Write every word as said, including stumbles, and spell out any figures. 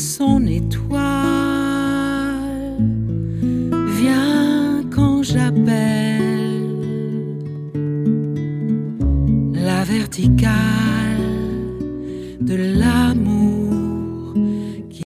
son étoile. Viens quand j'appelle la verticale de l'amour.